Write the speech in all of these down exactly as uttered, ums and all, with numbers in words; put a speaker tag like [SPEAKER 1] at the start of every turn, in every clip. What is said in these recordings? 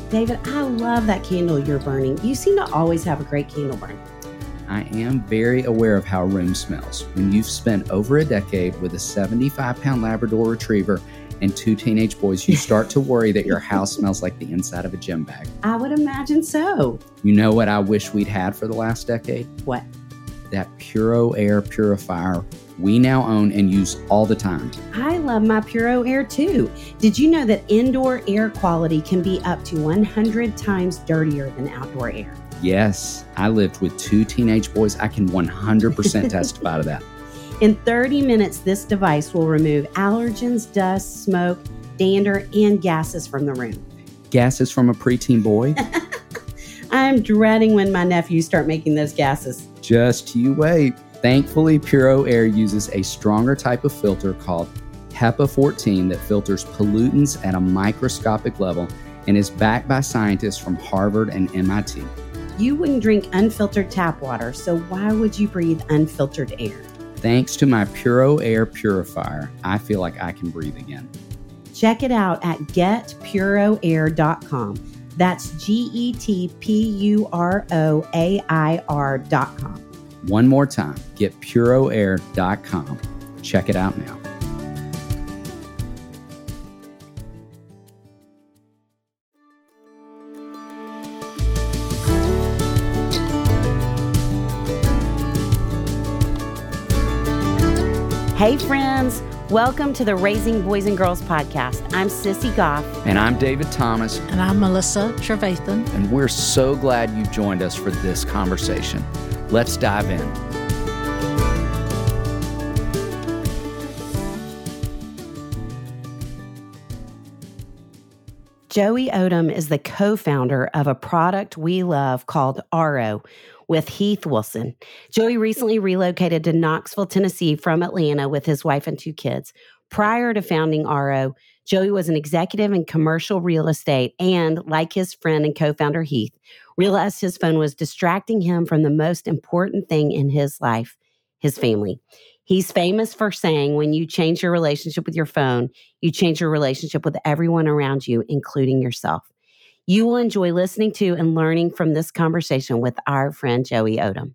[SPEAKER 1] David, I love that candle you're burning. You seem to always have a great candle burn.
[SPEAKER 2] I am very aware of how a room smells. When you've spent over a decade with a seventy-five pound Labrador Retriever and two teenage boys, you start to worry that your house smells like the inside of a gym bag.
[SPEAKER 1] I would imagine so.
[SPEAKER 2] You know what I wish we'd had for the last decade?
[SPEAKER 1] What?
[SPEAKER 2] That Puro Air purifier we now own and use all the time.
[SPEAKER 1] I love my Puro Air too. Did you know that indoor air quality can be up to one hundred times dirtier than outdoor air?
[SPEAKER 2] Yes, I lived with two teenage boys. I can one hundred percent testify to that.
[SPEAKER 1] In thirty minutes, this device will remove allergens, dust, smoke, dander, and gases from the room.
[SPEAKER 2] Gases from a preteen boy?
[SPEAKER 1] I'm dreading when my nephews start making those gases.
[SPEAKER 2] Just you wait. Thankfully, Puro Air uses a stronger type of filter called HEPA fourteen that filters pollutants at a microscopic level and is backed by scientists from Harvard and M I T.
[SPEAKER 1] You wouldn't drink unfiltered tap water, so why would you breathe unfiltered air?
[SPEAKER 2] Thanks to my Puro Air purifier, I feel like I can breathe again.
[SPEAKER 1] Check it out at get puro air dot com. That's G E T P U R O A I R dot com.
[SPEAKER 2] One more time, get puro air dot com. Check it out now.
[SPEAKER 1] Hey friends, welcome to the Raising Boys and Girls podcast. I'm Sissy Goff.
[SPEAKER 2] And I'm David Thomas.
[SPEAKER 3] And I'm Melissa Trevathan.
[SPEAKER 2] And we're so glad you joined us for this conversation. Let's dive in.
[SPEAKER 1] Joey Odom is the co-founder of a product we love called Aro with Heath Wilson. Joey recently relocated to Knoxville, Tennessee from Atlanta with his wife and two kids. Prior to founding Aro, Joey was an executive in commercial real estate and, like his friend and co-founder Heath, realized his phone was distracting him from the most important thing in his life, his family. He's famous for saying, when you change your relationship with your phone, you change your relationship with everyone around you, including yourself. You will enjoy listening to and learning from this conversation with our friend Joey Odom.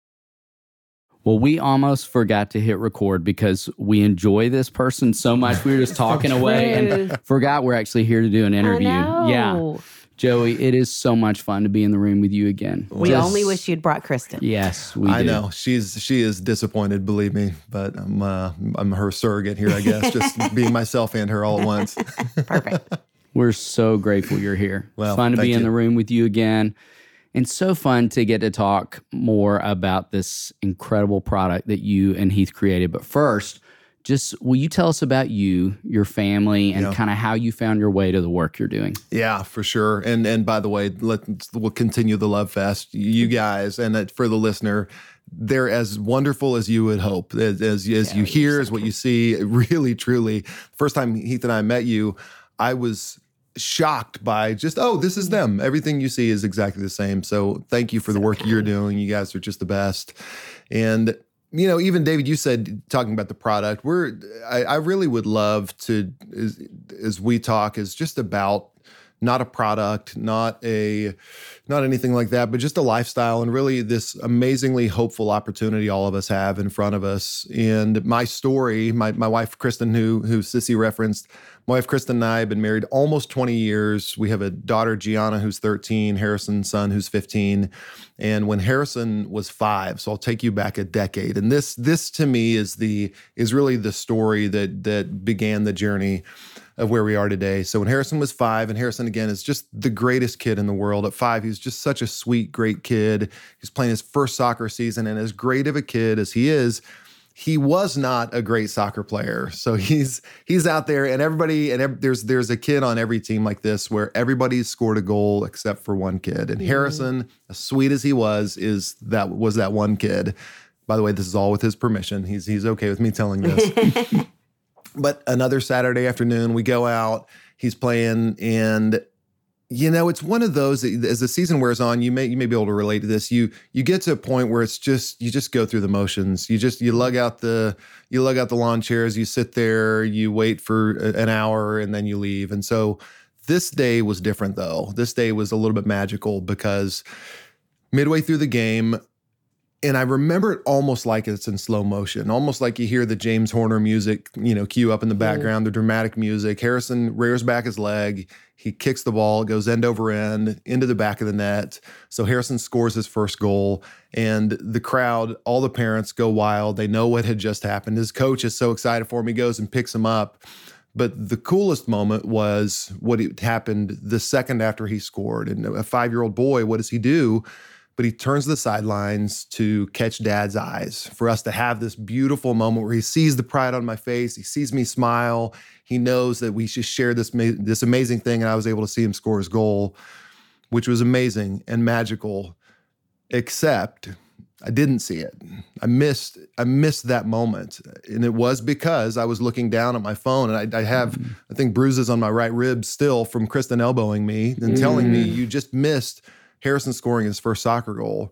[SPEAKER 2] Well, we almost forgot to hit record because we enjoy this person so much. We were just talking away and forgot we're actually here to do an interview.
[SPEAKER 1] I know.
[SPEAKER 2] Yeah. Joey, it is so much fun to be in the room with you again.
[SPEAKER 1] We
[SPEAKER 2] Just,
[SPEAKER 1] only wish you'd brought Kristen.
[SPEAKER 2] Yes, we
[SPEAKER 4] I
[SPEAKER 2] do.
[SPEAKER 4] know. She's she is disappointed, believe me, but I'm uh, I'm her surrogate here, I guess, just being myself and her all at once.
[SPEAKER 1] Perfect.
[SPEAKER 2] We're so grateful you're here.
[SPEAKER 4] Well,
[SPEAKER 2] fun to be
[SPEAKER 4] thank
[SPEAKER 2] in
[SPEAKER 4] you.
[SPEAKER 2] the room with you again. And so fun to get to talk more about this incredible product that you and Heath created. But first, just will you tell us about you, your family, and
[SPEAKER 4] Yeah.
[SPEAKER 2] kind of how you found your way to the work you're doing?
[SPEAKER 4] Yeah, for sure. And and by the way, let we'll continue the love fest. You guys, and that for the listener, they're as wonderful as you would hope. As as, as
[SPEAKER 2] Yeah,
[SPEAKER 4] you hear,
[SPEAKER 2] you're
[SPEAKER 4] as
[SPEAKER 2] so
[SPEAKER 4] what you see. Really, truly. First time Heath and I met you, I was shocked by just, oh, this is them. Everything you see is exactly the same. So thank you for the work you're doing. You guys are just the best. And you know, even David, you said, talking about the product, we're, I, I really would love to, as, as we talk, is just about not a product, not a, not anything like that, but just a lifestyle and really this amazingly hopeful opportunity all of us have in front of us. And my story, my my wife, Kristen, who, who Sissy referenced, my wife, Kristen, and I have been married almost twenty years. We have a daughter, Gianna, who's thirteen, Harrison's son, who's fifteen. And when Harrison was five, so I'll take you back a decade. And this, this to me is the, is really the story that, that began the journey of where we are today. So when Harrison was five, and Harrison, again, is just the greatest kid in the world. At five, he's just such a sweet, great kid. He's playing his first soccer season, and as great of a kid as he is, he was not a great soccer player. So he's he's out there, and everybody, and ev- there's there's a kid on every team like this where everybody's scored a goal except for one kid. And mm. Harrison, as sweet as he was, is that was that one kid. By the way, this is all with his permission. He's he's okay with me telling this. But another Saturday afternoon, we go out, he's playing, and you know, it's one of those that as the season wears on, you may you may be able to relate to this. You you get to a point where it's just you just go through the motions. You just you lug out the you lug out the lawn chairs, you sit there, you wait for an hour, and then you leave. And so This day was different, though. This day was a little bit magical because midway through the game, and I remember it almost like it's in slow motion, almost like you hear the James Horner music, you know, cue up in the background, mm. the dramatic music. Harrison rears back his leg. He kicks the ball, goes end over end into the back of the net. So Harrison scores his first goal, and the crowd, all the parents go wild. They know what had just happened. His coach is so excited for him. He goes and picks him up. But the coolest moment was what happened the second after he scored. And a five-year-old boy, what does he do? But he turns to the sidelines to catch Dad's eyes, for us to have this beautiful moment where he sees the pride on my face. He sees me smile. He knows that we just shared this, this amazing thing, and I was able to see him score his goal, which was amazing and magical, except I didn't see it. I missed I missed that moment. And it was because I was looking down at my phone, and I, I have, mm. I think, bruises on my right rib still from Kristen elbowing me and mm. telling me, you just missed Harrison scoring his first soccer goal.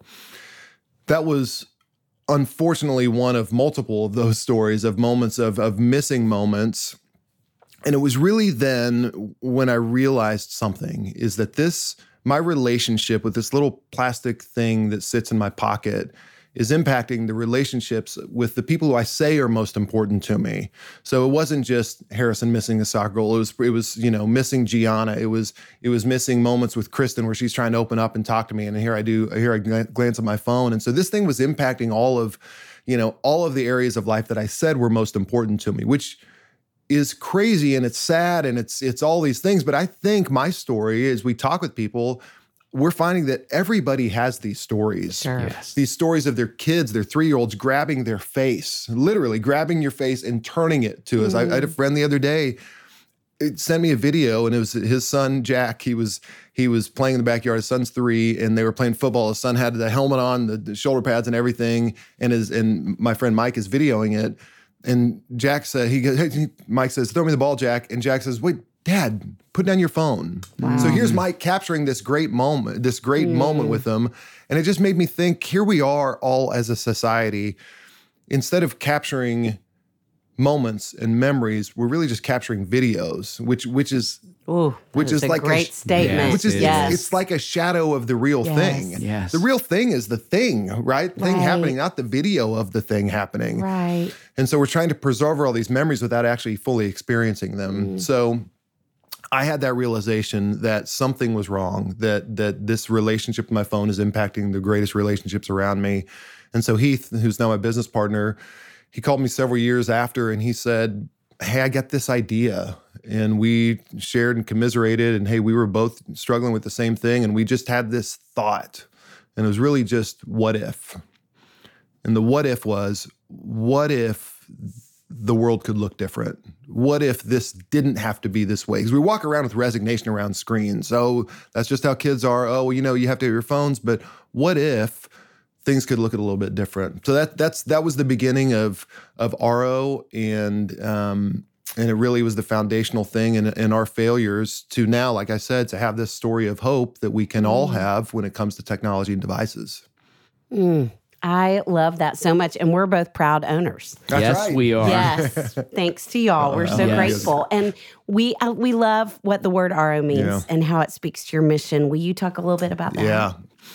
[SPEAKER 4] That was unfortunately one of multiple of those stories of moments of, of missing moments. And it was really then when I realized something, is that this, my relationship with this little plastic thing that sits in my pocket is impacting the relationships with the people who I say are most important to me. So it wasn't just Harrison missing a soccer goal. It was, it was, you know, missing Gianna. It was, it was missing moments with Kristen where she's trying to open up and talk to me. And here I do, here I glance at my phone. And so this thing was impacting all of, you know, all of the areas of life that I said were most important to me, which is crazy and it's sad and it's, it's all these things. But I think my story, as we talk with people, we're finding that everybody has these stories.
[SPEAKER 1] Sure. Yes.
[SPEAKER 4] These stories of their kids, their three-year-olds grabbing their face, literally grabbing your face and turning it to us. Mm. I, I had a friend the other day, it sent me a video, and it was his son, Jack. He was he was playing in the backyard. His son's three, and they were playing football. His son had the helmet on, the, the shoulder pads and everything, and his and my friend Mike is videoing it. And Jack said, he, he Mike says, "Throw me the ball, Jack." And Jack says, "Wait, Dad, put down your phone." Wow. So here's Mike capturing this great moment, this great mm. moment with them. And it just made me think, here we are all as a society, instead of capturing moments and memories, we're really just capturing videos, which which is
[SPEAKER 1] Ooh,
[SPEAKER 4] which is,
[SPEAKER 1] is a
[SPEAKER 4] like
[SPEAKER 1] great
[SPEAKER 4] a,
[SPEAKER 1] statement.
[SPEAKER 4] Which is
[SPEAKER 1] yes.
[SPEAKER 4] it's, it's like a shadow of the real
[SPEAKER 1] yes.
[SPEAKER 4] thing.
[SPEAKER 2] Yes.
[SPEAKER 4] The real thing is the thing, right?
[SPEAKER 1] right?
[SPEAKER 4] Thing happening, not the video of the thing happening.
[SPEAKER 1] Right.
[SPEAKER 4] And so we're trying to preserve all these memories without actually fully experiencing them. Mm. So I had that realization that something was wrong, that that this relationship with my phone is impacting the greatest relationships around me. And so Heath, who's now my business partner, he called me several years after and he said, "Hey, I got this idea." And we shared and commiserated, and hey, we were both struggling with the same thing, and we just had this thought. And it was really just, what if? And the what if was, what if the world could look different? What if this didn't have to be this way? Because we walk around with resignation around screens. Oh, that's just how kids are. Oh, well, you know, you have to have your phones. But what if things could look a little bit different? So that that's that was the beginning of of Aro, and um, and it really was the foundational thing in, in our failures to now, like I said, to have this story of hope that we can mm. all have when it comes to technology and devices.
[SPEAKER 1] Mm. I love that so much. And we're both proud owners.
[SPEAKER 4] That's
[SPEAKER 2] yes,
[SPEAKER 4] right.
[SPEAKER 2] we are.
[SPEAKER 1] Yes. Thanks to y'all. We're so
[SPEAKER 2] yes.
[SPEAKER 1] grateful. And we uh, we love what the word Aro means
[SPEAKER 4] Yeah.
[SPEAKER 1] and how it speaks to your mission. Will you talk a little bit about that?
[SPEAKER 4] Yeah.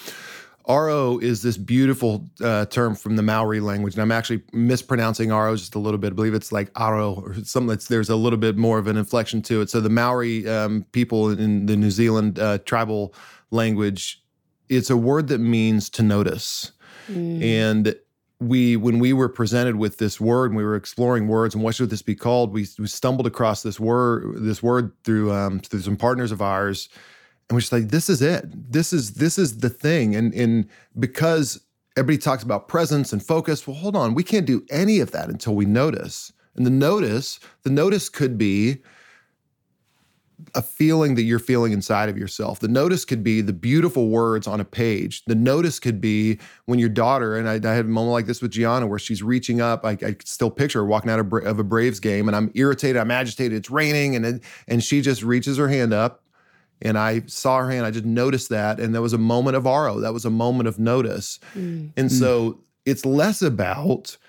[SPEAKER 4] Aro is this beautiful uh, term from the Maori language, and I'm actually mispronouncing Aro just a little bit. I believe it's like Aro or something that's, there's a little bit more of an inflection to it. So the Maori um, people in the New Zealand uh, tribal language, it's a word that means to notice. Mm. And we, when we were presented with this word and we were exploring words and what should this be called, we, we stumbled across this word, this word through, um, through some partners of ours. And we're just like, this is it. This is this is the thing. And, and because everybody talks about presence and focus, well, hold on. We can't do any of that until we notice. And the notice, the notice could be a feeling that you're feeling inside of yourself. The notice could be the beautiful words on a page. The notice could be when your daughter, and I, I had a moment like this with Gianna where she's reaching up. I, I still picture her walking out of, of a Braves game, and I'm irritated, I'm agitated, it's raining, and it, and she just reaches her hand up. And I saw her hand, I just noticed that. And there was a moment of Aro. That was a moment of notice. Mm. And mm. so it's less about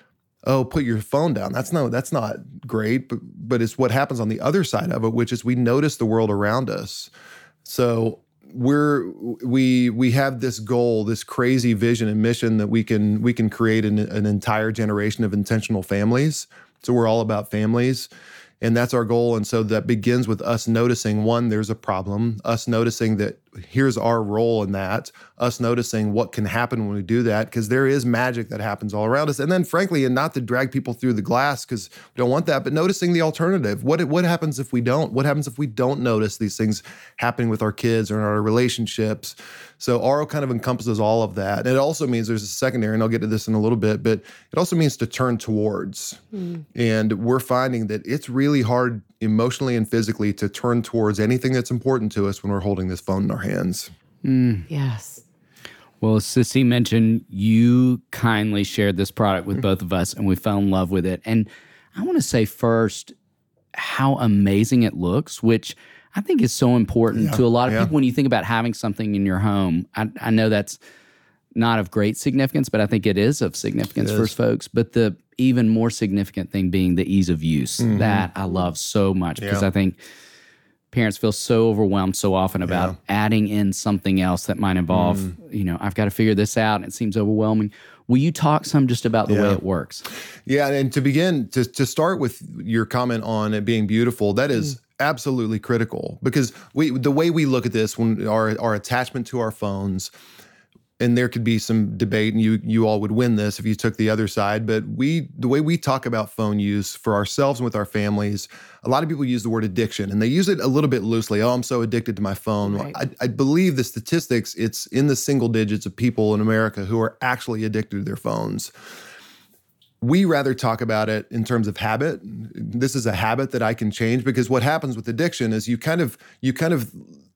[SPEAKER 4] oh, put your phone down. That's no, that's not great, but, but it's what happens on the other side of it, which is we notice the world around us. So we're, we, we have this goal, this crazy vision and mission that we can, we can create an, an entire generation of intentional families. So we're all about families. And that's our goal. And so that begins with us noticing, one, there's a problem, us noticing that here's our role in that, us noticing what can happen when we do that, because there is magic that happens all around us. And then frankly, and not to drag people through the glass because we don't want that, but noticing the alternative. What, what happens if we don't? What happens if we don't notice these things happening with our kids or in our relationships? So R O kind of encompasses all of that. And it also means there's a secondary, and I'll get to this in a little bit, but it also means to turn towards. Mm. And we're finding that it's really hard emotionally and physically to turn towards anything that's important to us when we're holding this phone in our hands.
[SPEAKER 1] Mm. Yes.
[SPEAKER 2] Well, Sissy mentioned you kindly shared this product with both of us, and we fell in love with it. And I want to say first how amazing it looks, which I think is so important
[SPEAKER 4] yeah,
[SPEAKER 2] to a lot of
[SPEAKER 4] yeah.
[SPEAKER 2] people when you think about having something in your home. I, I know that's not of great significance, but I think it is of significance
[SPEAKER 4] It
[SPEAKER 2] for
[SPEAKER 4] is.
[SPEAKER 2] folks. But the even more significant thing being the ease of use. Mm-hmm. That I love so much because
[SPEAKER 4] yeah.
[SPEAKER 2] I think parents feel so overwhelmed so often about
[SPEAKER 4] yeah.
[SPEAKER 2] adding in something else that might involve, mm. you know, I've got to figure this out and it seems overwhelming. Will you talk some just about the
[SPEAKER 4] yeah.
[SPEAKER 2] way it works?
[SPEAKER 4] Yeah, and to begin, to, to start with your comment on it being beautiful, that is mm. absolutely critical because we the way we look at this, when our, our attachment to our phones, and there could be some debate, and you you all would win this if you took the other side, but we the way we talk about phone use for ourselves and with our families, a lot of people use the word addiction, and they use it a little bit loosely. Oh, I'm so addicted to my phone.
[SPEAKER 1] Right.
[SPEAKER 4] I, I believe the statistics, it's in the single digits of people in America who are actually addicted to their phones. We rather talk about it in terms of habit. This is a habit that I can change, because what happens with addiction is you kind of you kind of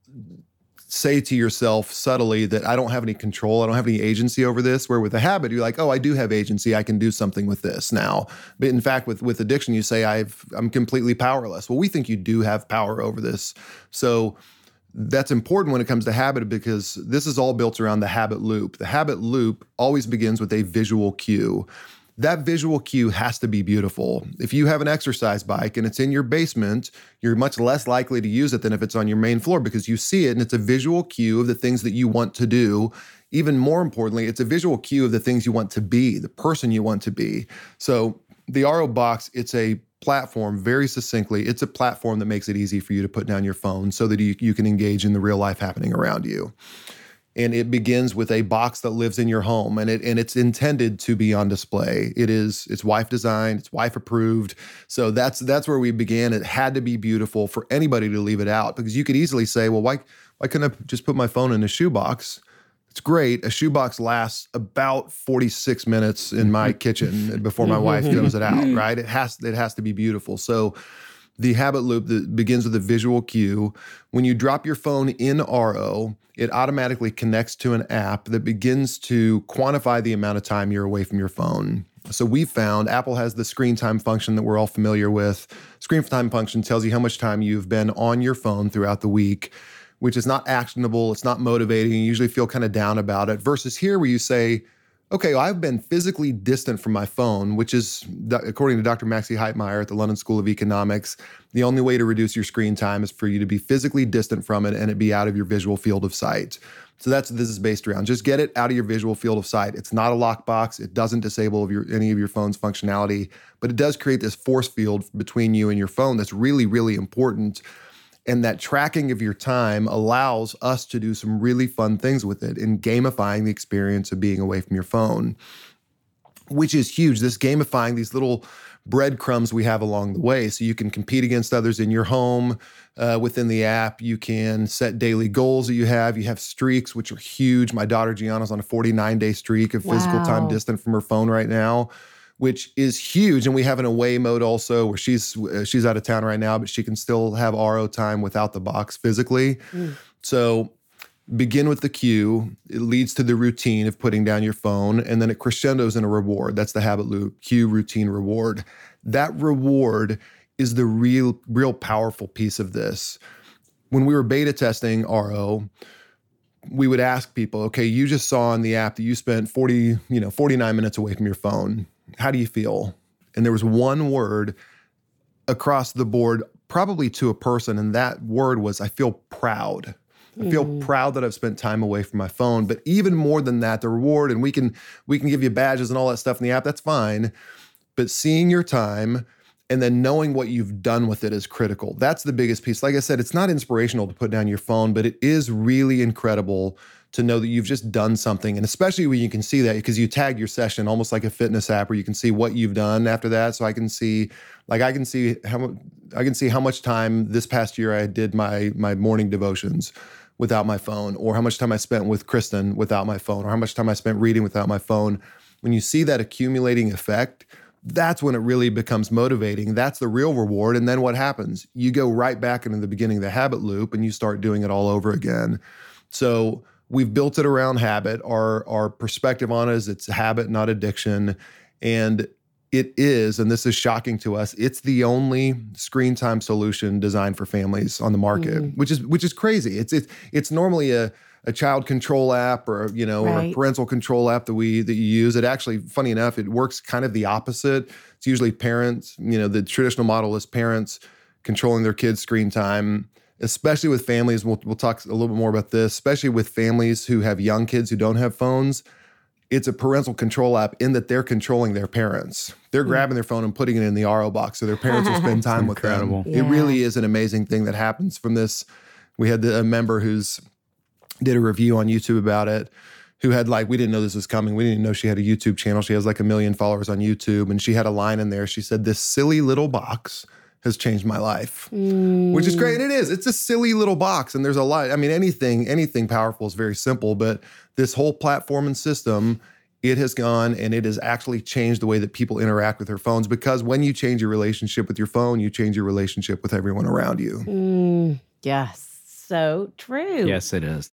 [SPEAKER 4] say to yourself subtly that I don't have any control, I don't have any agency over this, where with a habit, you're like, oh, I do have agency, I can do something with this now. But in fact, with, with addiction, you say, I've, I'm completely powerless. Well, we think you do have power over this. So that's important when it comes to habit, because this is all built around the habit loop. The habit loop always begins with a visual cue. That visual cue has to be beautiful. If you have an exercise bike and it's in your basement, you're much less likely to use it than if it's on your main floor, because you see it and it's a visual cue of the things that you want to do. Even more importantly, it's a visual cue of the things you want to be, the person you want to be. So the R O Box, it's a platform, very succinctly, it's a platform that makes it easy for you to put down your phone so that you, you can engage in the real life happening around you. And it begins with a box that lives in your home, and it and it's intended to be on display. It is it's wife designed, it's wife approved. So that's that's where we began. It had to be beautiful for anybody to leave it out, because you could easily say, well, why why couldn't I just put my phone in a shoebox? It's great. A shoebox lasts about forty-six minutes in my kitchen before my wife throws it out, right? It has it has to be beautiful. So the habit loop that begins with a visual cue. When you drop your phone in R O, it automatically connects to an app that begins to quantify the amount of time you're away from your phone. So we found Apple has the screen time function that we're all familiar with. Screen time function tells you how much time you've been on your phone throughout the week, which is not actionable. It's not motivating. You usually feel kind of down about it. Versus here where you say, okay, well, I've been physically distant from my phone, which is, according to Doctor Maxie Heitmeyer at the London School of Economics, the only way to reduce your screen time is for you to be physically distant from it and it be out of your visual field of sight. So that's what this is based around. Just get it out of your visual field of sight. It's not a lockbox. It doesn't disable your, any of your phone's functionality, but it does create this force field between you and your phone that's really, really important. And that tracking of your time allows us to do some really fun things with it in gamifying the experience of being away from your phone, which is huge. This gamifying these little breadcrumbs we have along the way. So you can compete against others in your home uh, within the app. You can set daily goals that you have. You have streaks, which are huge. My daughter Gianna's on a forty-nine day streak of physical
[SPEAKER 1] Wow.
[SPEAKER 4] time distant from her phone right now, which is huge. And we have an away mode also, where she's uh, she's out of town right now, but she can still have R O time without the box physically. Mm. So begin with the cue. It leads to the routine of putting down your phone, and then it crescendos in a reward. That's the habit loop: cue, routine, reward. That reward is the real, real powerful piece of this. When we were beta testing R O, we would ask people, okay, you just saw on the app that you spent forty, you know, forty-nine minutes away from your phone. how do you feel? And there was one word across the board, probably to a person, and that word was, I feel proud. I feel mm. proud that I've spent time away from my phone. But even more than that, the reward, and we can we can give you badges and all that stuff in the app, that's fine. But seeing your time and then knowing what you've done with it is critical. That's the biggest piece. Like I said, it's not inspirational to put down your phone, but it is really incredible to know that you've just done something. And especially when you can see that, because you tag your session almost like a fitness app where you can see what you've done after that. So I can see, like I can see how I can see how much time this past year I did my my morning devotions without my phone, or how much time I spent with Kristen without my phone, or how much time I spent reading without my phone. When you see that accumulating effect, that's when it really becomes motivating. That's the real reward. And then what happens? You go right back into the beginning of the habit loop and you start doing it all over again. So we've built it around habit. Our, our perspective on it is it's habit, not addiction. And it is, and this is shocking to us, it's the only screen time solution designed for families on the market, mm. which is which is crazy. It's it's it's normally a a child control app or you know right. or a parental control app that we that you use. It actually, funny enough, it works kind of the opposite. It's usually parents. You know, the traditional model is parents controlling their kids' screen time, especially with families. We'll we'll talk a little bit more about this. Especially with families who have young kids who don't have phones. It's a parental control app in that they're controlling their parents. They're mm. grabbing their phone and putting it in the R O box so their parents will spend time with them. Yeah. It really is an amazing thing that happens from this. We had the, a member who's did a review on YouTube about it, who had like, we didn't know this was coming. We didn't know she had a YouTube channel. She has like a million followers on YouTube. And she had a line in there. She said, this silly little box has changed my life, mm. which is great. And it is. It's a silly little box. And there's a lot. I mean, anything, anything powerful is very simple, but this whole platform and system, it has gone and it has actually changed the way that people interact with their phones, because when you change your relationship with your phone, you change your relationship with everyone around you.
[SPEAKER 1] Mm. Yes. So true.
[SPEAKER 2] Yes, it is.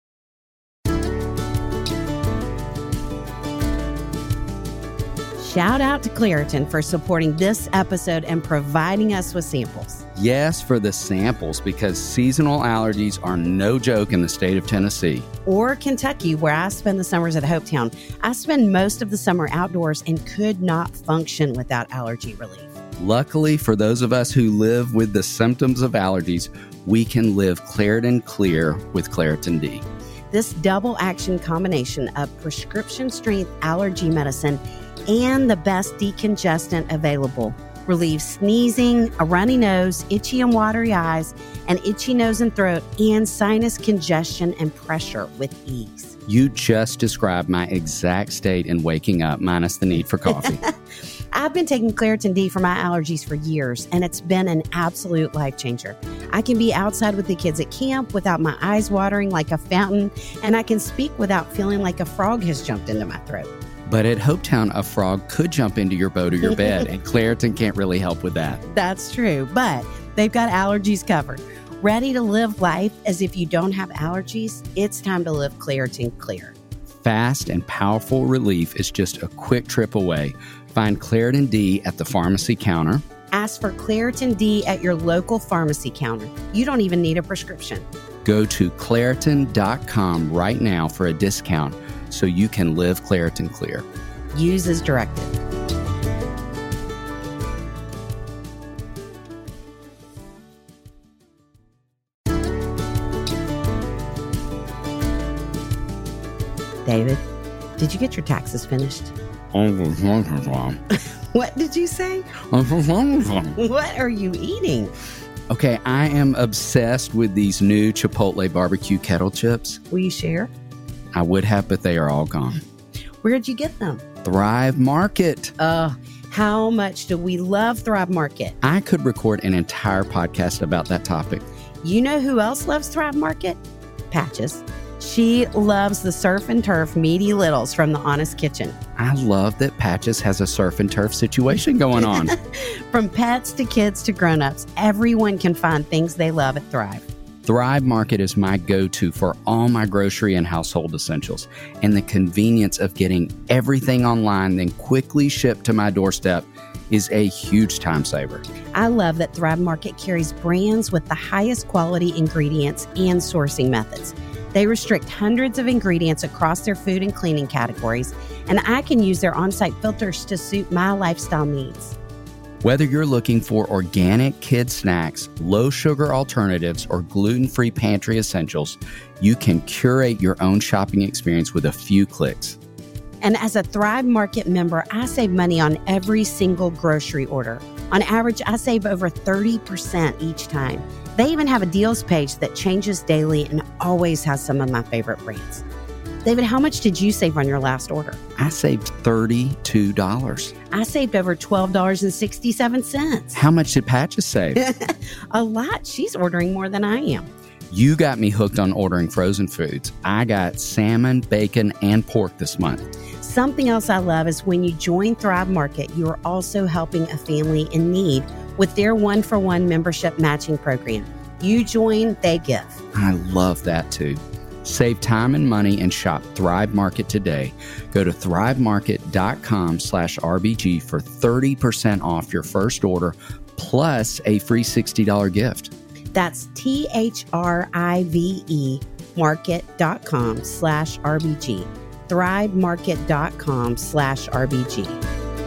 [SPEAKER 1] Shout out to Claritin for supporting this episode and providing us with samples.
[SPEAKER 2] Yes, for the samples, because seasonal allergies are no joke in the state of Tennessee.
[SPEAKER 1] Or Kentucky, where I spend the summers at Hopetown. I spend most of the summer outdoors and could not function without allergy relief.
[SPEAKER 2] Luckily, for those of us who live with the symptoms of allergies, we can live Claritin Clear with Claritin D.
[SPEAKER 1] This double action combination of prescription strength allergy medicine and the best decongestant available relieves sneezing, a runny nose, itchy and watery eyes, an itchy nose and throat, and sinus congestion and pressure with ease.
[SPEAKER 2] You just described my exact state in waking up, minus the need for coffee.
[SPEAKER 1] I've been taking Claritin D for my allergies for years, and it's been an absolute life changer. I can be outside with the kids at camp without my eyes watering like a fountain, and I can speak without feeling like a frog has jumped into my throat.
[SPEAKER 2] But at Hopetown, a frog could jump into your boat or your bed, and Claritin can't really help with that.
[SPEAKER 1] That's true, but they've got allergies covered. Ready to live life as if you don't have allergies? It's time to live Claritin Clear.
[SPEAKER 2] Fast and powerful relief is just a quick trip away. Find Claritin D at the pharmacy counter.
[SPEAKER 1] Ask for Claritin D at your local pharmacy counter. You don't even need a prescription.
[SPEAKER 2] Go to Claritin dot com right now for a discount so you can live Claritin Clear.
[SPEAKER 1] Use as directed. David, did you get your taxes finished? What did you say? What are you eating?
[SPEAKER 2] Okay, I am obsessed with these new Chipotle barbecue kettle chips.
[SPEAKER 1] Will you share?
[SPEAKER 2] I would have, but they are all gone.
[SPEAKER 1] Where'd you get them?
[SPEAKER 2] Thrive Market.
[SPEAKER 1] Uh, how much do we love Thrive Market?
[SPEAKER 2] I could record an entire podcast about that topic.
[SPEAKER 1] You know who else loves Thrive Market? Patches. She loves the surf and turf meaty littles from the Honest Kitchen.
[SPEAKER 2] I love that Patches has a surf and turf situation going on.
[SPEAKER 1] From pets to kids to grown-ups, everyone can find things they love at Thrive.
[SPEAKER 2] Thrive Market is my go-to for all my grocery and household essentials, and the convenience of getting everything online then quickly shipped to my doorstep is a huge time saver.
[SPEAKER 1] I love that Thrive Market carries brands with the highest quality ingredients and sourcing methods. They restrict hundreds of ingredients across their food and cleaning categories, and I can use their on-site filters to suit my lifestyle needs.
[SPEAKER 2] Whether you're looking for organic kid snacks, low-sugar alternatives, or gluten-free pantry essentials, you can curate your own shopping experience with a few clicks.
[SPEAKER 1] And as a Thrive Market member, I save money on every single grocery order. On average, I save over thirty percent each time. They even have a deals page that changes daily and always has some of my favorite brands. David, how much did you save on your last order?
[SPEAKER 2] I saved thirty-two dollars.
[SPEAKER 1] I saved over twelve dollars and sixty-seven cents.
[SPEAKER 2] How much did Patches save?
[SPEAKER 1] A lot. She's ordering more than I am.
[SPEAKER 2] You got me hooked on ordering frozen foods. I got salmon, bacon, and pork this month.
[SPEAKER 1] Something else I love is when you join Thrive Market, you are also helping a family in need with their one-for-one membership matching program. You join, they give.
[SPEAKER 2] I love that too. Save time and money and shop Thrive Market today. Go to thrivemarket.com slash RBG for thirty percent off your first order plus a free sixty dollars gift.
[SPEAKER 1] That's T-H-R-I-V-E market.com slash RBG. thrivemarket.com slash RBG.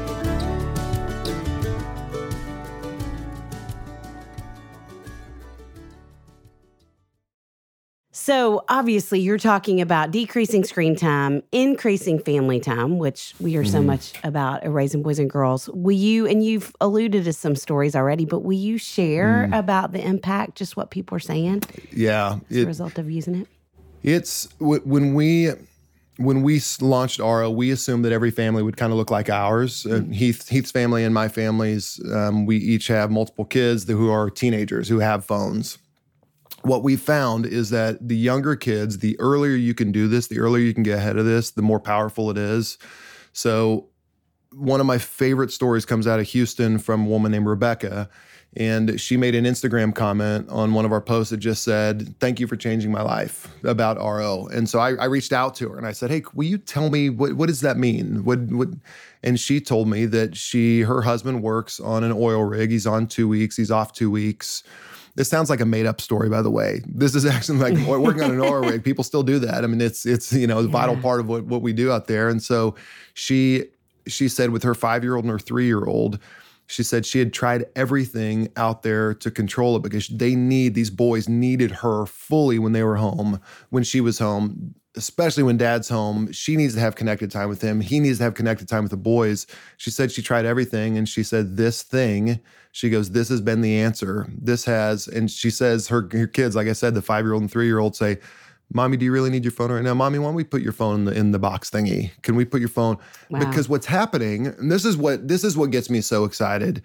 [SPEAKER 1] So obviously you're talking about decreasing screen time, increasing family time, which we hear mm-hmm. so much about at Raising Boys and Girls. Will you, and you've alluded to some stories already, but will you share mm. about the impact, just what people are saying?
[SPEAKER 4] Yeah.
[SPEAKER 1] As it, a result of using it?
[SPEAKER 4] It's, when we... When we launched Auro, we assumed that every family would kind of look like ours. Uh, Heath, Heath's family and my family's, um, we each have multiple kids who are teenagers who have phones. What we found is that the younger kids, the earlier you can do this, the earlier you can get ahead of this, the more powerful it is. So one of my favorite stories comes out of Houston from a woman named Rebecca. And she made an Instagram comment on one of our posts that just said, "Thank you for changing my life," about Auro. And so I, I reached out to her and I said, "Hey, will you tell me, what, what does that mean?" What, what? And she told me that she, her husband works on an oil rig. He's on two weeks. He's off two weeks. This sounds like a made-up story, by the way. This is actually like working on an oil rig. People still do that. I mean, it's, it's you know, a vital part of what, what we do out there. And so she, she said with her five-year-old and her three-year-old, she said she had tried everything out there to control it because they need, these boys needed her fully when they were home, when she was home, especially when dad's home. She needs to have connected time with him. He needs to have connected time with the boys. She said she tried everything, and she said this thing, she goes, this has been the answer. This has, and she says her, her kids, like I said, the five-year-old and three-year-old say, "Mommy, do you really need your phone right now? Mommy, why don't we put your phone in the, in the box thingy? Can we put your phone?" Wow. Because what's happening, and this is what this is what gets me so excited,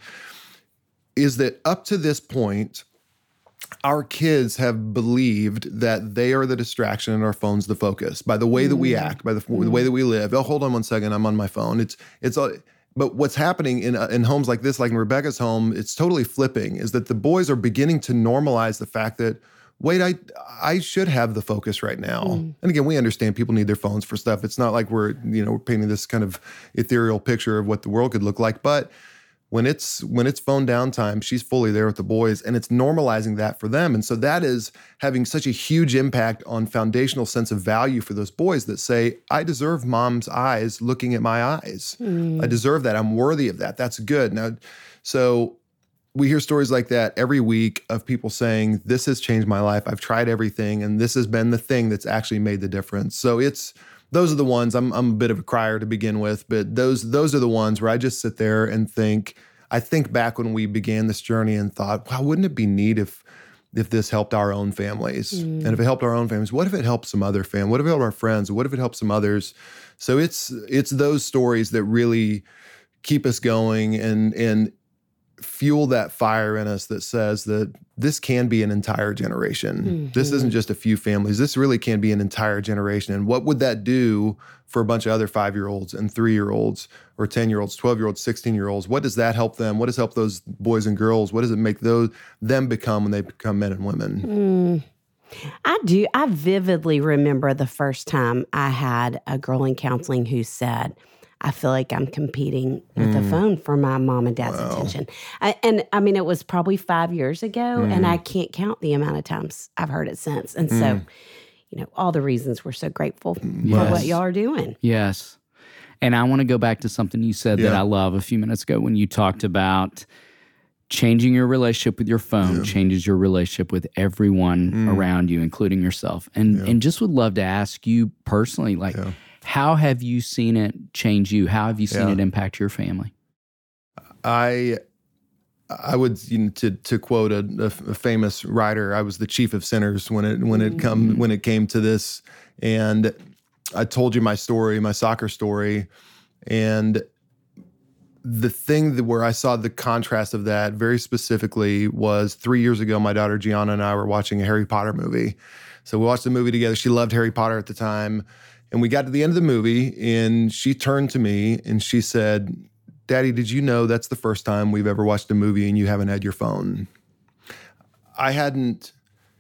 [SPEAKER 4] is that up to this point, our kids have believed that they are the distraction and our phone's the focus by the way mm. that we act, by the, mm. the way that we live. Oh, hold on one second, I'm on my phone. It's it's all. But what's happening in uh, in homes like this, like in Rebecca's home, it's totally flipping. Is that the boys are beginning to normalize the fact that, wait, I I should have the focus right now. Mm. And again, we understand people need their phones for stuff. It's not like we're, you know, we're painting this kind of ethereal picture of what the world could look like. But when it's when it's phone downtime, she's fully there with the boys, and it's normalizing that for them. And so that is having such a huge impact on foundational sense of value for those boys that say, I deserve mom's eyes looking at my eyes. Mm. I deserve that. I'm worthy of that. That's good. Now, so we hear stories like that every week of people saying, this has changed my life. I've tried everything, and this has been the thing that's actually made the difference. So it's, those are the ones, I'm I'm a bit of a crier to begin with, but those those are the ones where I just sit there and think, I think back when we began this journey and thought, wow, wouldn't it be neat if if this helped our own families? Mm. And if it helped our own families, what if it helped some other families? What if it helped our friends? What if it helped some others? So it's it's those stories that really keep us going and and fuel that fire in us that says that this can be an entire generation. Mm-hmm. This isn't just a few families. This really can be an entire generation. And what would that do for a bunch of other five-year-olds and three-year-olds or ten-year-olds, twelve-year-olds, sixteen-year-olds? What does that help them? What does it help those boys and girls? What does it make those them become when they become men and women?
[SPEAKER 1] Mm. I do. I vividly remember the first time I had a girl in counseling who said, I feel like I'm competing with mm. a phone for my mom and dad's wow. attention. I, and I mean, it was probably five years ago, mm. and I can't count the amount of times I've heard it since. And mm. so, you know, all the reasons we're so grateful for
[SPEAKER 2] Yes.
[SPEAKER 1] what y'all are doing.
[SPEAKER 2] Yes. And I want to go back to something you said that
[SPEAKER 4] Yeah.
[SPEAKER 2] I love a few minutes ago when you talked about changing your relationship with your phone
[SPEAKER 4] Yeah.
[SPEAKER 2] changes your relationship with everyone
[SPEAKER 4] Mm.
[SPEAKER 2] around you, including yourself. And
[SPEAKER 4] Yeah.
[SPEAKER 2] and just would love to ask you personally, like,
[SPEAKER 4] Yeah.
[SPEAKER 2] how have you seen it change you? How have you seen
[SPEAKER 4] Yeah.
[SPEAKER 2] it impact your family?
[SPEAKER 4] I I would, you know, to to quote a, a f- a famous writer, I was the chief of sinners when it when it come when it came to this. And I told you my story, my soccer story, and the thing that where I saw the contrast of that very specifically was three years ago. My daughter Gianna and I were watching a Harry Potter movie. So we watched the movie together. She loved Harry Potter at the time, and we got to the end of the movie, and she turned to me and she said, "Daddy, did you know that's the first time we've ever watched a movie and you haven't had your phone?" I hadn't,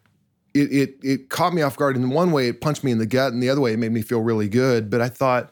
[SPEAKER 4] it, it, it caught me off guard. In one way, it punched me in the gut, and the other way, it made me feel really good. But I thought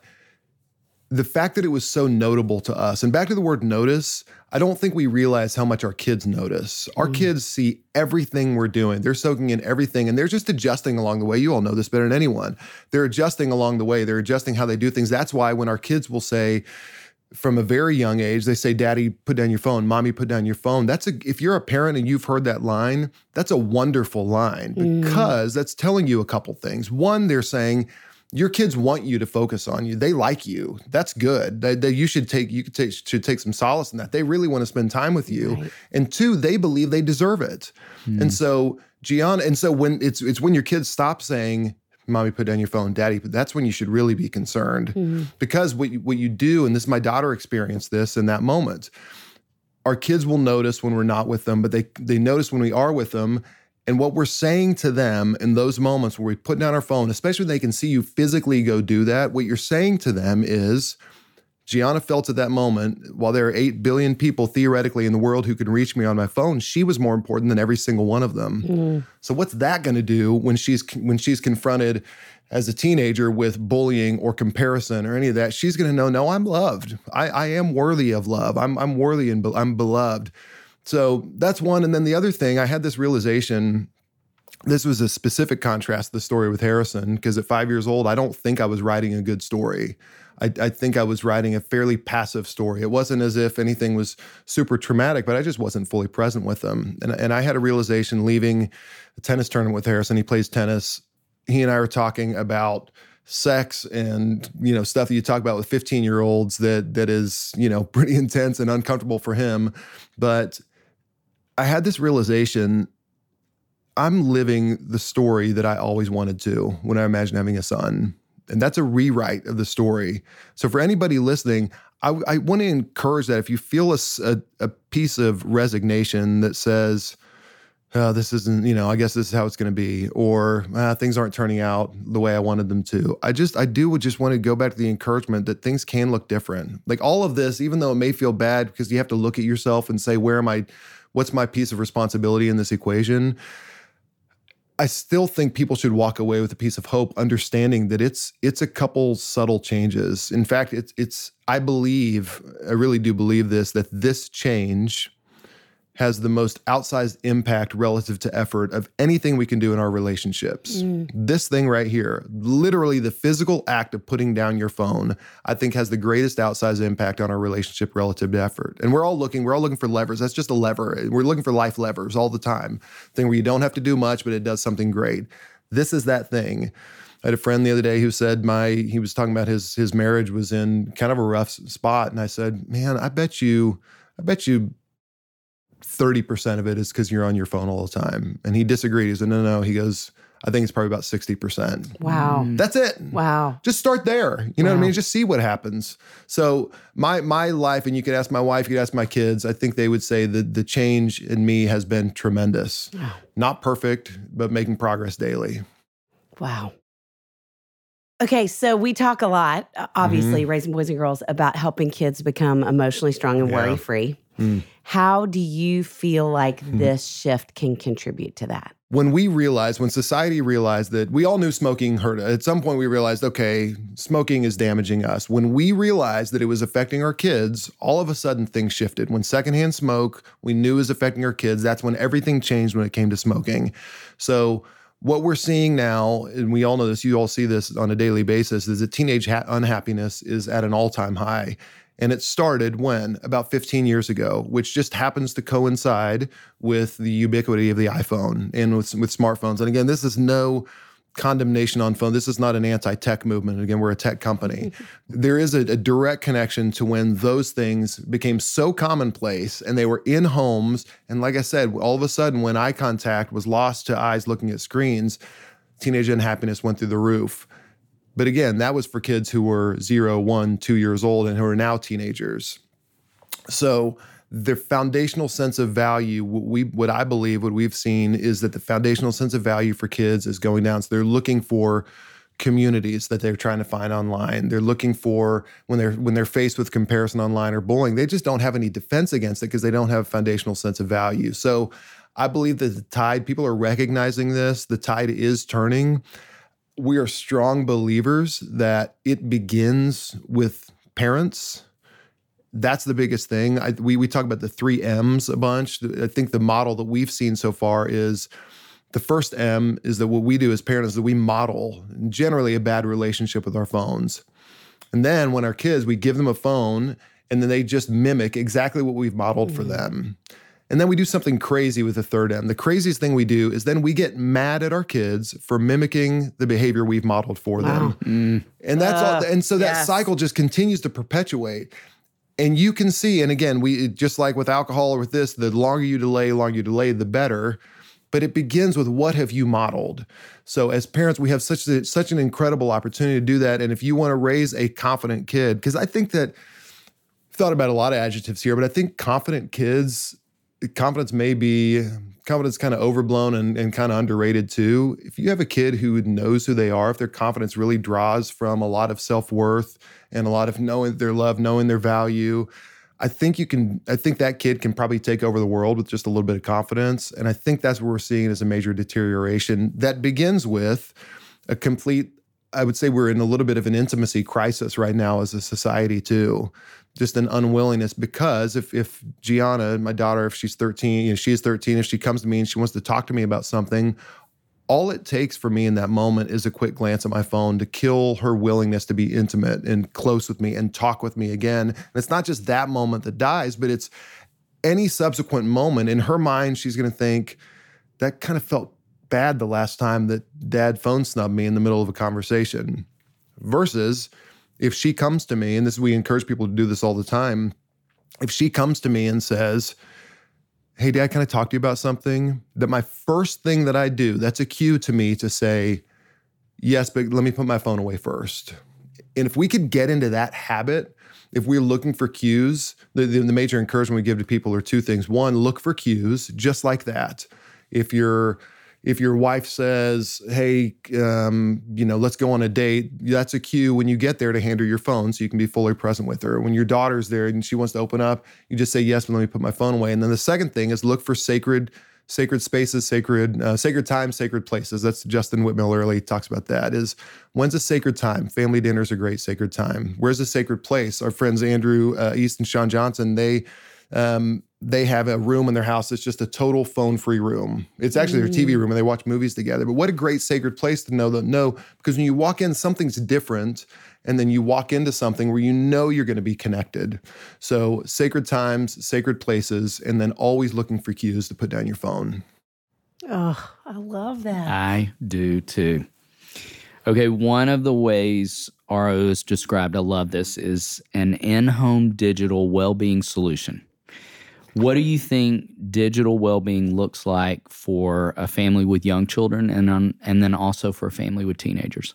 [SPEAKER 4] the fact that it was so notable to us, and back to the word notice, I don't think we realize how much our kids notice. Our kids see everything we're doing. They're soaking in everything, and they're just adjusting along the way. You all know this better than anyone. They're adjusting along the way. They're adjusting how they do things. That's why when our kids will say, from a very young age, they say, "Daddy, put down your phone. Mommy, put down your phone." That's a, if you're a parent and you've heard that line, that's a wonderful line because that's telling you a couple things. One, they're saying your kids want you to focus on you. They like you. That's good. They, they, you should take, you could take, should take some solace in that. They really want to spend time with you.
[SPEAKER 1] Right.
[SPEAKER 4] And two, they believe they deserve it. And so Gianna, and so when it's, it's when your kids stop saying, "Mommy, put down your phone. Daddy," that's when you should really be concerned.
[SPEAKER 1] Mm-hmm.
[SPEAKER 4] Because what you, what you do, and this, my daughter experienced this in that moment, our kids will notice when we're not with them, but they they notice when we are with them. And what we're saying to them in those moments where we put down our phone, especially when they can see you physically go do that, what you're saying to them is, Gianna felt at that moment, while there are eight billion people theoretically in the world who can reach me on my phone, she was more important than every single one of them.
[SPEAKER 1] Mm.
[SPEAKER 4] So what's that going to do when she's when she's confronted as a teenager with bullying or comparison or any of that? She's going to know, no, I'm loved. I, I am worthy of love. I'm I'm worthy and be, I'm beloved. So that's one. And then the other thing, I had this realization. This was a specific contrast to the story with Harrison, because at five years old, I don't think I was writing a good story. I, I think I was writing a fairly passive story. It wasn't as if anything was super traumatic, but I just wasn't fully present with them. And, and I had a realization leaving a tennis tournament with Harrison. He plays tennis. He and I were talking about sex and, you know, stuff that you talk about with fifteen-year-olds that that is, you know, pretty intense and uncomfortable for him. But I had this realization, I'm living the story that I always wanted to when I imagined having a son. And that's a rewrite of the story. So for anybody listening, I, I want to encourage that if you feel a, a, a piece of resignation that says, oh, this isn't, you know, I guess this is how it's going to be, or ah, things aren't turning out the way I wanted them to. I just, I do just want to go back to the encouragement that things can look different. Like all of this, even though it may feel bad because you have to look at yourself and say, where am I, what's my piece of responsibility in this equation? I still think people should walk away with a piece of hope, understanding that it's it's a couple subtle changes. In fact, it's it's I believe, I really do believe this, that this change has the most outsized impact relative to effort of anything we can do in our relationships. Mm. This thing right here, literally the physical act of putting down your phone, I think has the greatest outsized impact on our relationship relative to effort. And we're all looking, we're all looking for levers. That's just a lever. We're looking for life levers all the time. Thing where you don't have to do much, but it does something great. This is that thing. I had a friend the other day who said my, he was talking about his his marriage was in kind of a rough spot. And I said, man, I bet you, I bet you thirty percent of it is because you're on your phone all the time. And he disagreed. He said, no, no. He goes, I think it's probably about sixty percent.
[SPEAKER 1] Wow.
[SPEAKER 4] That's it.
[SPEAKER 1] Wow.
[SPEAKER 4] Just start there. You know
[SPEAKER 1] Wow.
[SPEAKER 4] what I mean? Just see what happens. So my my life, and you could ask my wife, you could ask my kids, I think they would say that the change in me has been tremendous.
[SPEAKER 1] Wow.
[SPEAKER 4] Not perfect, but making progress daily.
[SPEAKER 1] Wow. Okay, so we talk a lot, obviously,
[SPEAKER 4] Mm-hmm.
[SPEAKER 1] raising boys and girls, about helping kids become emotionally strong and
[SPEAKER 4] Yeah.
[SPEAKER 1] worry-free.
[SPEAKER 4] Mm.
[SPEAKER 1] How do you feel like this shift can contribute to that?
[SPEAKER 4] When we realized, when society realized that we all knew smoking hurt, at some point we realized, okay, smoking is damaging us. When we realized that it was affecting our kids, all of a sudden things shifted. When secondhand smoke, we knew was affecting our kids, that's when everything changed when it came to smoking. So what we're seeing now, and we all know this, you all see this on a daily basis, is that teenage ha- unhappiness is at an all-time high. And it started when? About fifteen years ago, which just happens to coincide with the ubiquity of the iPhone and with, with smartphones. And again, this is no condemnation on phone. This is not an anti-tech movement. Again, we're a tech company. There is a, a direct connection to when those things became so commonplace and they were in homes. And like I said, all of a sudden when eye contact was lost to eyes looking at screens, teenage unhappiness went through the roof. But again, that was for kids who were zero, one, two years old and who are now teenagers. So the foundational sense of value, what we, what I believe, what we've seen is that the foundational sense of value for kids is going down. So they're looking for communities that they're trying to find online. They're looking for, when they're when they're faced with comparison online or bullying, they just don't have any defense against it because they don't have a foundational sense of value. So I believe that the tide, people are recognizing this, the tide is turning. We are strong believers that it begins with parents. That's the biggest thing. I, we we talk about the three M's a bunch. I think the model that we've seen so far is the first M is that what we do as parents is that we model generally a bad relationship with our phones. And then when our kids, we give them a phone and then they just mimic exactly what we've modeled mm-hmm. for them. And then we do something crazy with the third M. The craziest thing we do is then we get mad at our kids for mimicking the behavior we've modeled for wow. them. Mm. And that's uh, all. And so that yes. cycle just continues to perpetuate. And you can see, and again, we just like with alcohol or with this, the longer you delay, the longer you delay, the better. But it begins with what have you modeled? So as parents, we have such a, such an incredible opportunity to do that. And if you want to raise a confident kid, because I think that, I've thought about a lot of adjectives here, but I think confident kids, confidence may be, confidence kind of overblown and, and kind of underrated too. If you have a kid who knows who they are, if their confidence really draws from a lot of self-worth and a lot of knowing their love, knowing their value, I think you can, I think that kid can probably take over the world with just a little bit of confidence. And I think that's what we're seeing as a major deterioration that begins with a complete, I would say we're in a little bit of an intimacy crisis right now as a society too. Just an unwillingness, because if if Gianna, my daughter, if she's thirteen, you know, she is thirteen, if she comes to me and she wants to talk to me about something, all it takes for me in that moment is a quick glance at my phone to kill her willingness to be intimate and close with me and talk with me again. And it's not just that moment that dies, but it's any subsequent moment. In her mind, she's going to think, that kind of felt bad the last time that dad phone snubbed me in the middle of a conversation. Versus if she comes to me, and this we encourage people to do this all the time, if she comes to me and says, hey, Dad, can I talk to you about something? That my first thing that I do, that's a cue to me to say, yes, but let me put my phone away first. And if we could get into that habit, if we're looking for cues, the, the, the major encouragement we give to people are two things. One, look for cues, just like that. If you're If your wife says, hey, um, you know, let's go on a date, that's a cue when you get there to hand her your phone so you can be fully present with her. When your daughter's there and she wants to open up, you just say, yes, but let me put my phone away. And then the second thing is look for sacred sacred spaces, sacred uh, sacred times, sacred places. That's Justin Whitmiller early talks about that, is when's a sacred time? Family dinner's a great sacred time. Where's a sacred place? Our friends Andrew uh, East and Sean Johnson, they um, they have a room in their house that's just a total phone-free room. It's actually their T V room and they watch movies together. But what a great sacred place to know that, no, because when you walk in, something's different, and then you walk into something where you know you're going to be connected. So sacred times, sacred places, and then always looking for cues to put down your phone.
[SPEAKER 1] Oh, I love that.
[SPEAKER 2] I do too. Okay, one of the ways R O is described, I love this, is an in-home digital well-being solution. What do you think digital well-being looks like for a family with young children and um, and then also for a family with teenagers?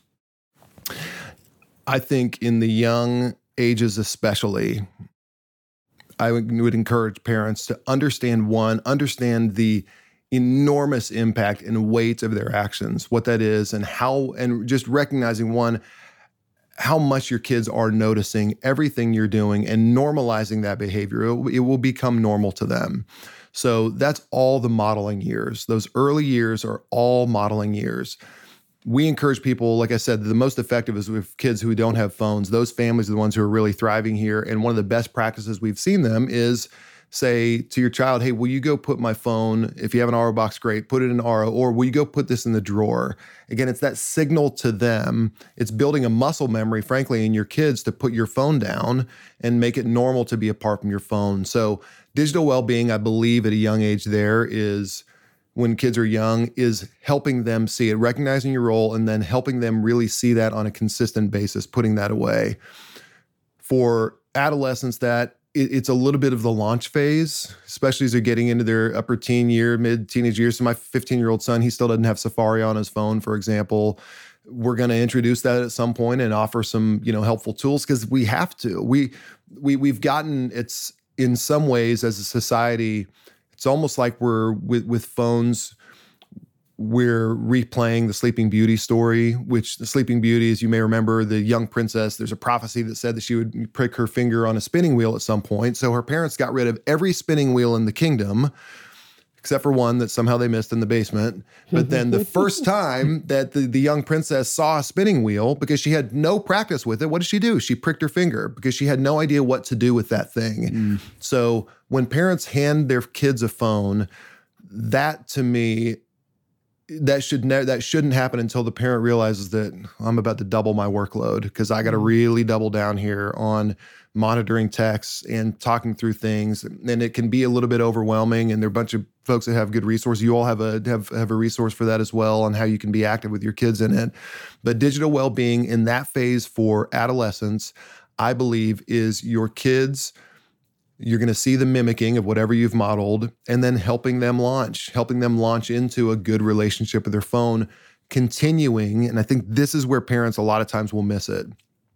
[SPEAKER 4] I think in the young ages especially, I would, would encourage parents to understand, one, understand the enormous impact and weight of their actions, what that is, and how, and just recognizing, one, how much your kids are noticing everything you're doing and normalizing that behavior. It will, it will become normal to them. So that's all the modeling years. Those early years are all modeling years. We encourage people, like I said, the most effective is with kids who don't have phones. Those families are the ones who are really thriving here. And one of the best practices we've seen them is say to your child, hey, will you go put my phone, if you have an R O box, great, put it in R O, or will you go put this in the drawer? Again, it's that signal to them. It's building a muscle memory, frankly, in your kids to put your phone down and make it normal to be apart from your phone. So digital well-being, I believe at a young age there is, when kids are young, is helping them see it, recognizing your role, and then helping them really see that on a consistent basis, putting that away. For adolescents, that it, it's a little bit of the launch phase, especially as they're getting into their upper teen year, mid-teenage years. So my fifteen-year-old son, he still doesn't have Safari on his phone, for example. We're going to introduce that at some point and offer some, you know, helpful tools because we have to. We, we, we've gotten, it's in some ways as a society, it's almost like we're with, with phones, we're replaying the Sleeping Beauty story, which the Sleeping Beauty, as you may remember, the young princess, there's a prophecy that said that she would prick her finger on a spinning wheel at some point. So her parents got rid of every spinning wheel in the kingdom, except for one that somehow they missed in the basement. But then the first time that the, the young princess saw a spinning wheel, because she had no practice with it, what did she do? She pricked her finger because she had no idea what to do with that thing. Mm. So when parents hand their kids a phone, that to me, that should ne- that shouldn't happen until the parent realizes that I'm about to double my workload because I got to really double down here on monitoring texts and talking through things. And it can be a little bit overwhelming. And there are a bunch of folks that have good resources. You all have a have, have a resource for that as well on how you can be active with your kids in it. But digital well-being in that phase for adolescents, I believe, is your kids. You're going to see the mimicking of whatever you've modeled and then helping them launch, helping them launch into a good relationship with their phone, continuing. And I think this is where parents a lot of times will miss it.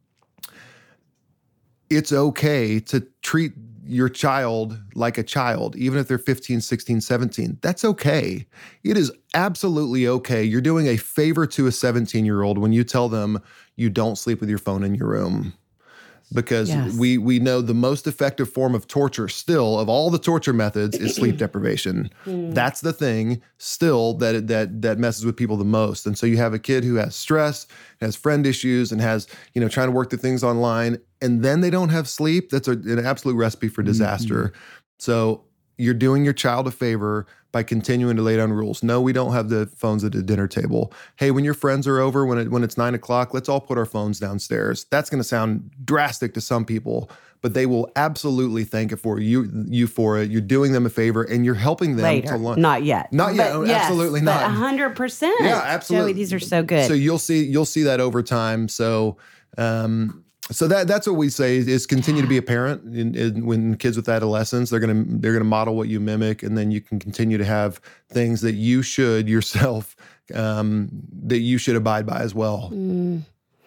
[SPEAKER 4] It's okay to treat your child like a child, even if they're fifteen, sixteen, seventeen. That's okay. It is absolutely okay. You're doing a favor to a seventeen-year-old when you tell them you don't sleep with your phone in your room. Because yes. we we know the most effective form of torture still, of all the torture methods, is sleep deprivation. Mm. That's the thing still that that that messes with people the most. And so you have a kid who has stress, has friend issues, and has, you know, trying to work through things online, and then they don't have sleep. That's a, an absolute recipe for disaster. Mm-hmm. So you're doing your child a favor by continuing to lay down rules. No, we don't have the phones at the dinner table. Hey, when your friends are over, when it, when it's nine o'clock, let's all put our phones downstairs. That's going to sound drastic to some people, but they will absolutely thank it for you, you for it. You're doing them a favor, and you're helping them
[SPEAKER 1] Later.
[SPEAKER 4] to learn.
[SPEAKER 1] Not yet.
[SPEAKER 4] Not yet.
[SPEAKER 1] But yes,
[SPEAKER 4] absolutely not.
[SPEAKER 1] But a hundred percent.
[SPEAKER 4] Yeah, absolutely.
[SPEAKER 1] Joey, these are so good.
[SPEAKER 4] So you'll see, you'll see that over time. So, um, So that that's what we say is continue to be a parent. In, in, when kids with adolescence, they're gonna they're gonna model what you mimic, and then you can continue to have things that you should yourself um, that you should abide by as well.
[SPEAKER 1] Mm.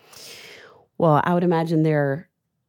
[SPEAKER 1] Well, I would imagine there.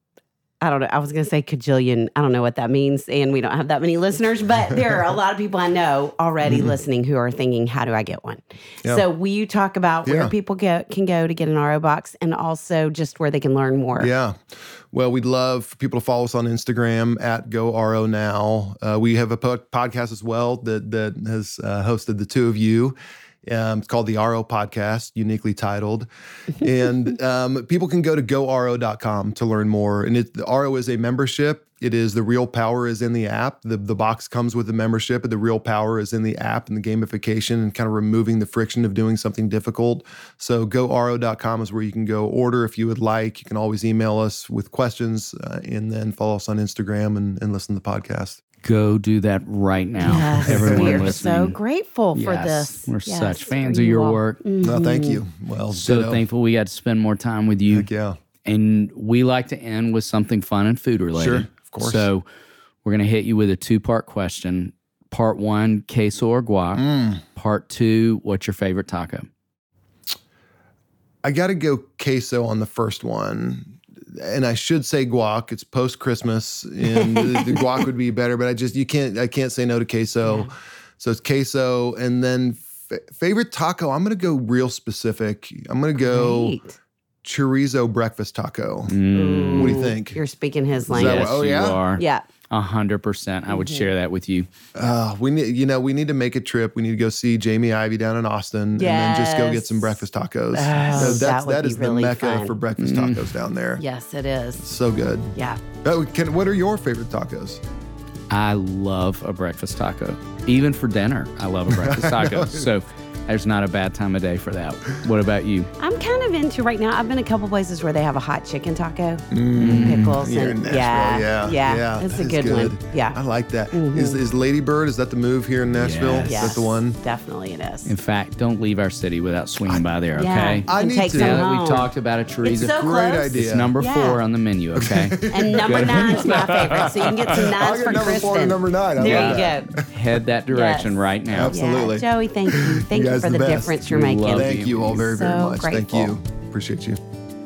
[SPEAKER 1] I don't know. I was going to say cajillion. I don't know what that means, and we don't have that many listeners, but there are a lot of people I know already mm-hmm. listening who are thinking, how do I get one? Yeah. So will you talk about where
[SPEAKER 4] yeah.
[SPEAKER 1] people go, can go to get an R O box, and also just where they can learn more?
[SPEAKER 4] Yeah. Well, we'd love for people to follow us on Instagram at Go R O Now. Uh, we have a po- podcast as well that, that has uh, hosted the two of you. Um, it's called the R O Podcast, uniquely titled. And um, people can go to go R O dot com to learn more. And it, the R O is a membership. It is the real power is in the app. The, the box comes with the membership, but the real power is in the app and the gamification and kind of removing the friction of doing something difficult. So go R O dot com is where you can go order if you would like. You can always email us with questions uh, and then follow us on Instagram and, and listen to the podcast.
[SPEAKER 2] Go do that right now.
[SPEAKER 1] Yes,
[SPEAKER 2] Everyone
[SPEAKER 1] we are
[SPEAKER 2] listening.
[SPEAKER 1] so grateful for
[SPEAKER 2] yes,
[SPEAKER 1] this.
[SPEAKER 2] We're
[SPEAKER 1] yes,
[SPEAKER 2] such fans of your
[SPEAKER 1] all.
[SPEAKER 2] work.
[SPEAKER 1] Mm-hmm.
[SPEAKER 4] No, thank you. Well,
[SPEAKER 2] so
[SPEAKER 4] ditto.
[SPEAKER 2] thankful we got to spend more time with you.
[SPEAKER 4] Heck yeah.
[SPEAKER 2] And we like to end with something fun and food related.
[SPEAKER 4] Sure, of course.
[SPEAKER 2] So we're going to hit you with a two-part question. Part one, queso or guac.
[SPEAKER 4] Mm.
[SPEAKER 2] Part two, what's your favorite taco?
[SPEAKER 4] I got to go queso on the first one. And I should say guac. It's post-Christmas, and the, the guac would be better. But I just you can't I can't say no to queso. Yeah. So it's queso, and then f- favorite taco. I'm gonna go real specific. I'm gonna go
[SPEAKER 1] Great.
[SPEAKER 4] chorizo breakfast taco.
[SPEAKER 2] Mm.
[SPEAKER 4] What do you think?
[SPEAKER 1] You're speaking his
[SPEAKER 4] that
[SPEAKER 1] language.
[SPEAKER 2] Yes,
[SPEAKER 4] what- oh,
[SPEAKER 2] you
[SPEAKER 4] yeah?
[SPEAKER 2] are.
[SPEAKER 1] Yeah.
[SPEAKER 2] A hundred percent. I would
[SPEAKER 1] Mm-hmm.
[SPEAKER 2] share that with you.
[SPEAKER 4] Uh, we need, you know, we need to make a trip. We need to go see Jamie Ivey down in Austin, yes. and then just go get some breakfast tacos.
[SPEAKER 1] Oh,
[SPEAKER 4] so that's
[SPEAKER 1] that would
[SPEAKER 4] that
[SPEAKER 1] be
[SPEAKER 4] is
[SPEAKER 1] really
[SPEAKER 4] the mecca
[SPEAKER 1] fun.
[SPEAKER 4] for breakfast
[SPEAKER 2] Mm.
[SPEAKER 4] tacos down there.
[SPEAKER 1] Yes, it is.
[SPEAKER 4] So good.
[SPEAKER 1] Yeah.
[SPEAKER 4] Oh, can, what are your favorite tacos?
[SPEAKER 2] I love a breakfast taco. Even for dinner, I love a breakfast taco. So there's not a bad time of day for that. What about you?
[SPEAKER 1] I'm kind of into right now. I've been a couple places where they have a hot chicken taco,
[SPEAKER 4] Mm.
[SPEAKER 1] pickles,
[SPEAKER 4] You're
[SPEAKER 1] and
[SPEAKER 4] in Nashville,
[SPEAKER 1] yeah,
[SPEAKER 4] yeah,
[SPEAKER 1] yeah,
[SPEAKER 4] yeah,
[SPEAKER 1] it's a
[SPEAKER 4] that
[SPEAKER 1] good,
[SPEAKER 4] is good.
[SPEAKER 1] one. Yeah,
[SPEAKER 4] I like that.
[SPEAKER 1] Mhm.
[SPEAKER 4] Is is Lady Bird? Is that the move here in Nashville?
[SPEAKER 2] Yes.
[SPEAKER 4] Is
[SPEAKER 1] yes,
[SPEAKER 4] that the one?
[SPEAKER 1] Definitely, it is.
[SPEAKER 2] In fact, don't leave our city without swinging by there,
[SPEAKER 1] Yeah.
[SPEAKER 2] okay?
[SPEAKER 4] I
[SPEAKER 1] And
[SPEAKER 4] need
[SPEAKER 1] take
[SPEAKER 4] to.
[SPEAKER 1] some
[SPEAKER 2] Now that
[SPEAKER 1] home.
[SPEAKER 2] we've talked about it, Teresa,
[SPEAKER 1] It's so
[SPEAKER 4] Great
[SPEAKER 1] close.
[SPEAKER 4] idea.
[SPEAKER 2] it's number
[SPEAKER 1] Yeah.
[SPEAKER 2] four on the menu, okay?
[SPEAKER 1] And number
[SPEAKER 2] Good.
[SPEAKER 1] nine's my favorite, so you can get some
[SPEAKER 4] I'll
[SPEAKER 1] nines
[SPEAKER 4] get
[SPEAKER 1] for
[SPEAKER 4] number
[SPEAKER 1] Kristen.
[SPEAKER 4] four and number nine. I
[SPEAKER 1] there
[SPEAKER 4] love
[SPEAKER 1] you
[SPEAKER 4] that.
[SPEAKER 1] go.
[SPEAKER 2] Head that direction
[SPEAKER 1] Yes.
[SPEAKER 2] right now.
[SPEAKER 4] Absolutely.
[SPEAKER 1] Yeah. Joey, thank you. Thank you,
[SPEAKER 4] guys
[SPEAKER 1] for
[SPEAKER 4] are
[SPEAKER 1] the,
[SPEAKER 4] the best.
[SPEAKER 1] difference you're
[SPEAKER 2] We
[SPEAKER 1] making.
[SPEAKER 2] love
[SPEAKER 4] Thank you all very, very
[SPEAKER 1] So
[SPEAKER 4] much. Thank
[SPEAKER 1] grateful.
[SPEAKER 4] you. Appreciate you.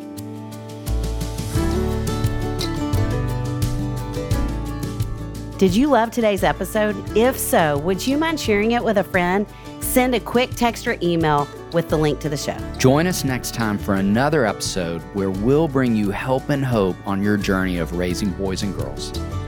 [SPEAKER 1] Did you love today's episode? If so, would you mind sharing it with a friend? Send a quick text or email with the link to the show.
[SPEAKER 2] Join us next time for another episode where we'll bring you help and hope on your journey of raising boys and girls.